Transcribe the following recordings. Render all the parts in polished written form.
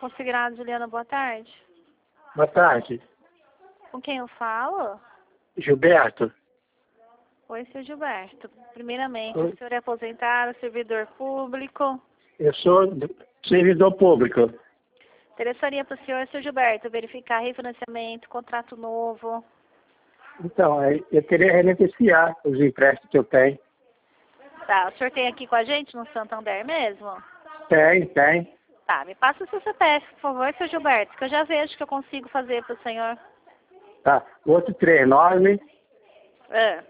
Consignado, Juliana, boa tarde. Boa tarde. Com quem eu falo? Gilberto. Oi, seu Gilberto. Primeiramente, Oi. o senhor é aposentado, servidor público? Eu sou servidor público. Interessaria para o senhor, seu Gilberto, verificar refinanciamento, contrato novo? Então, eu queria renegociar os empréstimos que eu tenho. Tá, o senhor tem aqui com a gente no Santander mesmo? Tem. Tá, me passa o seu CPF, por favor, seu Gilberto, que eu já vejo que eu consigo fazer para o senhor. Tá. 839 É.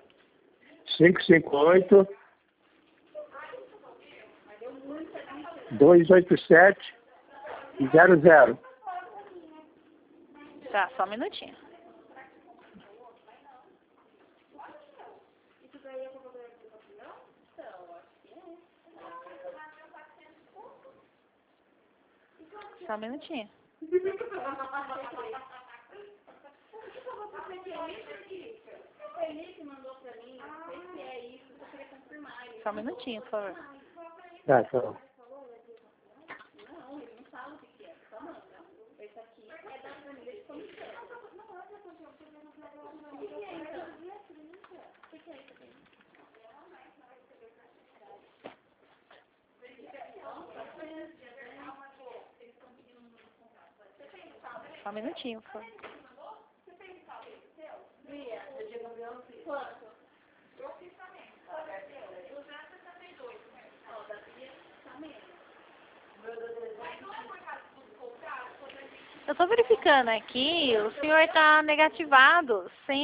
558 287 00. Tá, só um minutinho. Só um minutinho. Só um minutinho, por favor. Tá, tá. Só um minutinho, por favor. Eu estou verificando aqui, o senhor está negativado,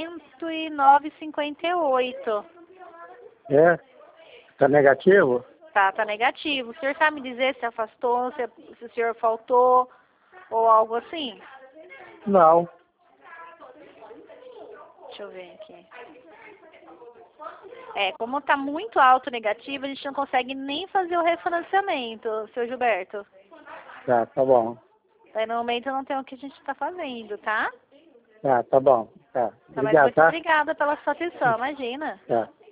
109,58. É? Tá negativo? Tá negativo. O senhor sabe me dizer se afastou, se o senhor faltou ou algo assim? Não. Deixa eu ver aqui. Como está muito alto o negativo, a gente não consegue nem fazer o refinanciamento, seu Gilberto. Tá bom. Daí, no momento não tem o que a gente está fazendo, tá? Tá bom. Tá. Mas Obrigado, muito tá? obrigada pela sua atenção, imagina. Tá.